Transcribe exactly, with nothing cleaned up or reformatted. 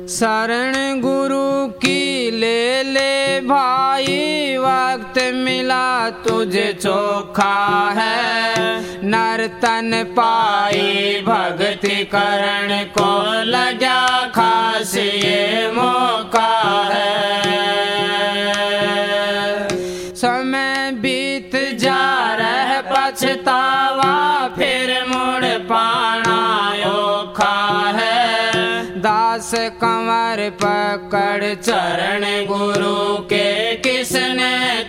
शरण गुरु की ले ले भाई, वक्त मिला तुझे चोखा है। नर्तन पाई भक्ति करण को, लगा खास ये मौका है। समय बीत जा रह पछतावा, फिर मुड़ पाना औखा है। दास कंवर पकड़ चरण गुरु के, किसने